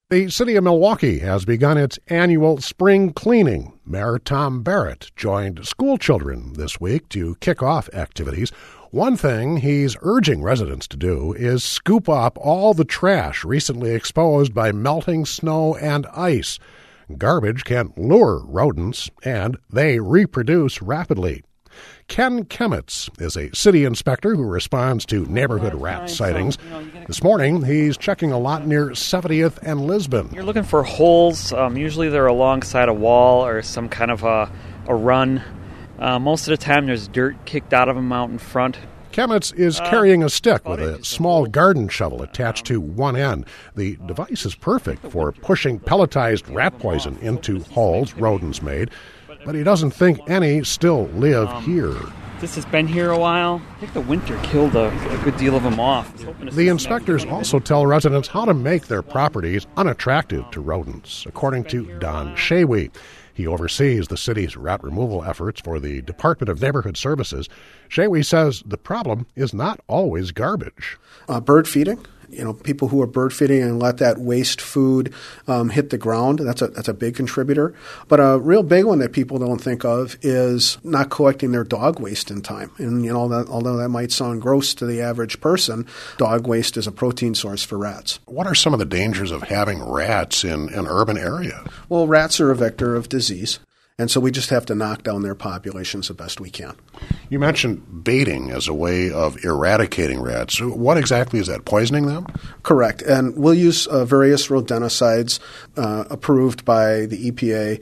The city of Milwaukee has begun its annual spring cleaning. Mayor Tom Barrett joined school children this week to kick off activities. One thing he's urging residents to do is scoop up all the trash recently exposed by melting snow and ice. Garbage can lure rodents, and they reproduce rapidly. Ken Kemetz is a city inspector who responds to neighborhood rat sightings. This morning, he's checking a lot near 70th and Lisbon. You're looking for holes. Usually they're alongside a wall or some kind of a run. Most of the time there's dirt kicked out of them out in front. Kemetz is carrying a stick with a small garden shovel attached to one end. The device is perfect for pushing pelletized rat poison into holes rodents made, but he doesn't think any still live here. This has been here a while. I think the winter killed a good deal of them off. The inspectors also tell residents how to make their properties unattractive to rodents, according to Don Shawy. He oversees the city's rat removal efforts for the Department of Neighborhood Services. Shawy says the problem is not always garbage. Bird feeding. People who are bird feeding and let that waste food hit the ground, that's a big contributor. But a real big one that people don't think of is not collecting their dog waste in time. And although that might sound gross to the average person, dog waste is a protein source for rats. What are some of the dangers of having rats in an urban area? Well, rats are a vector of disease. And so we just have to knock down their populations the best we can. You mentioned baiting as a way of eradicating rats. What exactly is that, poisoning them? Correct. And we'll use various rodenticides approved by the EPA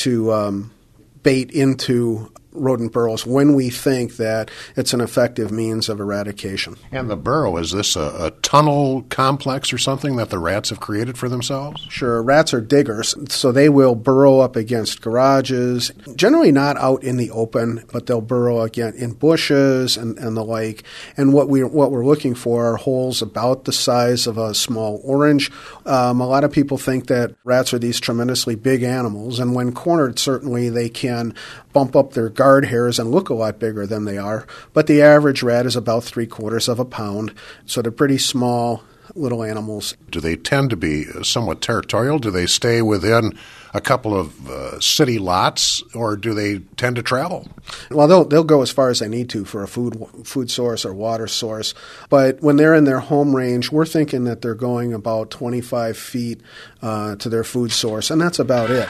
to bait into rodent burrows when we think that it's an effective means of eradication. And the burrow, is this a tunnel complex or something that the rats have created for themselves? Sure. Rats are diggers, so they will burrow up against garages, generally not out in the open, but they'll burrow again in bushes and the like. And what we're looking for are holes about the size of a small orange. A lot of people think that rats are these tremendously big animals, and when cornered, certainly they can bump up their guard hairs and look a lot bigger than they are. But the average rat is about 3/4 of a pound, so they're pretty small little animals. Do they tend to be somewhat territorial? Do they stay within a couple of city lots, or do they tend to travel? Well, they'll go as far as they need to for a food source or water source. But when they're in their home range, we're thinking that they're going about 25 feet to their food source, and that's about it.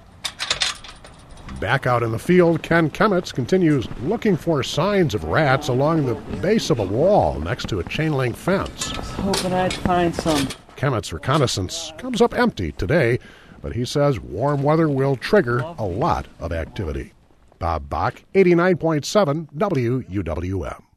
Back out in the field, Ken Kemetz continues looking for signs of rats along the base of a wall next to a chain-link fence. I was hoping I'd find some. Kemetz's reconnaissance comes up empty today, but he says warm weather will trigger a lot of activity. Bob Bach, 89.7 WUWM.